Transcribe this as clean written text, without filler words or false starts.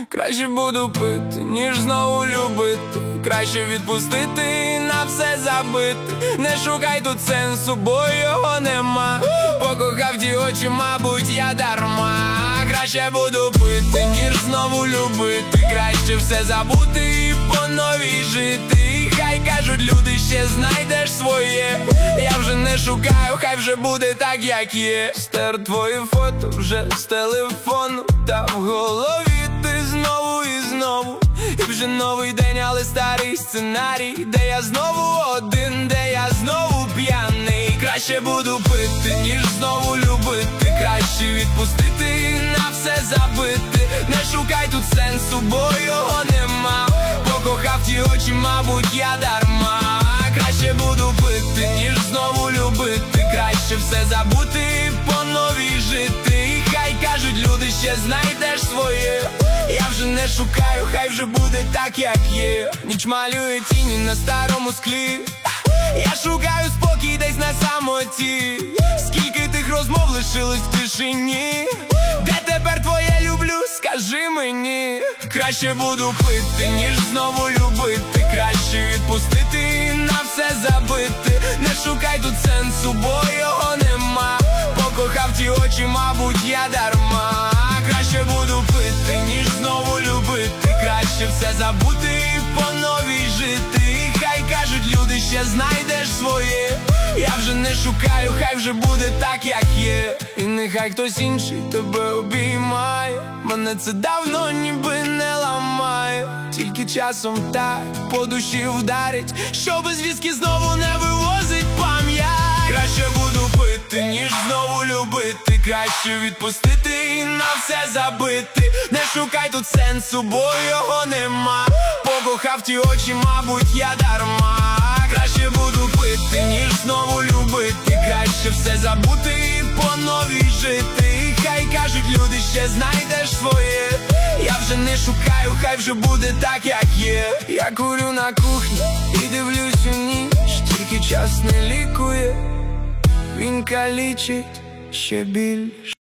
Краще буду пити, ніж знову любити. Краще відпустити, на все забити. Не шукай тут сенсу, бо його нема. Покохав ті очі, мабуть, я дарма. Краще буду пити, ніж знову любити. Краще все забути і по новій жити. І хай кажуть люди, ще знайдеш своє. Я вже не шукаю, хай вже буде так, як є. Стер твої фото вже з телефону, та в голові ти знову і знову. І вже новий день, але старий сценарій, де я знову один, де я знову п'яний. Краще буду пити, ніж знову любити. Краще відпустити, на все забити. Не шукай тут сенсу, бо його нема. Покохав ті очі, мабуть, я дарма. Краще буду пити, ніж знову любити. Краще все забути і по новій жити. І хай кажуть люди, ще знайдеш своє. Я вже не шукаю, хай вже буде так, як є. Ніч малює тіні на старому склі. Я шукаю спокій десь на самоті. Скільки тих розмов лишилось в тишині. Де тепер твоє люблю, скажи мені. Краще буду пити, ніж знову любити. Краще відпустити, на все забити. Не шукай тут сенсу, бо його нема. Покохав ті очі, мабуть, я дарма. Краще буду пити, ніж знову любити. Краще все забути і по новій жити. І хай кажуть люди, ще знайдеш своє. Я вже не шукаю, хай вже буде так, як є. І нехай хтось інший тебе обіймає. Мене це давно ніби не ламає. Тільки часом так по душі вдарить, що без віскі знову не вивозить пам'ять. Краще буду пити, ніж знову любити. Краще відпустити і на все забити. Не шукай тут сенсу, бо його нема. Покохав ті очі, мабуть, я дарма. Краще буду пити, ніж знову любити. Краще все забути і по новій жити. І хай кажуть люди, ще знайдеш своє. Я вже не шукаю, хай вже буде так, як є. Я курю на кухні і дивлюсь у ніч. Тільки час не лікує, він калічить ще більше.